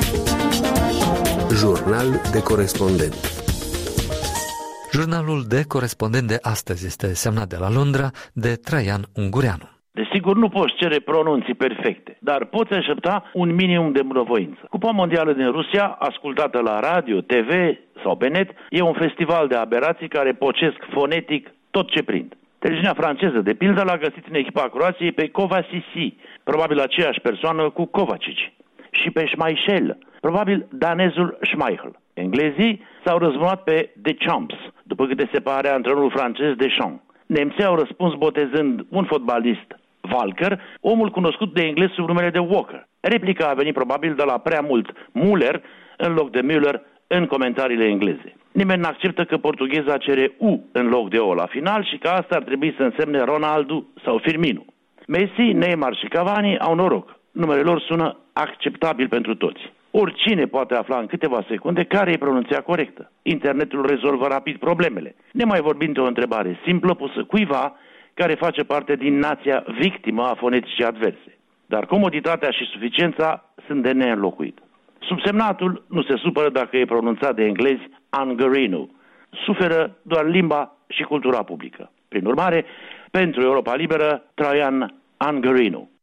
Jurnal de corespondent. Jurnalul de corespondent de astăzi este semnat de la Londra de Traian Ungureanu. Desigur, nu poți cere pronunții perfecte, dar poți aștepta un minimum de bunăvoință. Cupa mondială din Rusia, ascultată la radio, TV sau pe net, e un festival de aberații care pocesc fonetic tot ce prind. Televiziunea franceză, de pildă, l-a găsit în echipa Croației pe Kovacici, probabil aceeași persoană cu Kovacic, și pe Schmeichel, probabil danezul Schmeichel. Englezii s-au răzbunat pe Deschamps, după câte se pare antrenorul francez Deschamps. Nemții au răspuns botezând un fotbalist Walker, omul cunoscut de englezi sub numele de Walker. Replica a venit probabil de la prea mult Müller în loc de Müller în comentariile engleze. Nimeni nu acceptă că portugheza cere U în loc de O la final și că asta ar trebui să însemne Ronaldo sau Firmino. Messi, Neymar și Cavani au noroc. Numele lor sună acceptabil pentru toți. Oricine poate afla în câteva secunde care e pronunția corectă. Internetul rezolvă rapid problemele. Nemai vorbind de o întrebare simplă pusă cuiva care face parte din nația victimă a foneticii adverse. Dar comoditatea și suficiența sunt de neînlocuit. Subsemnatul nu se supără dacă e pronunțat de englezi Ungureanu. Suferă doar limba și cultura publică. Prin urmare, pentru Europa Liberă, Traian Ungureanu.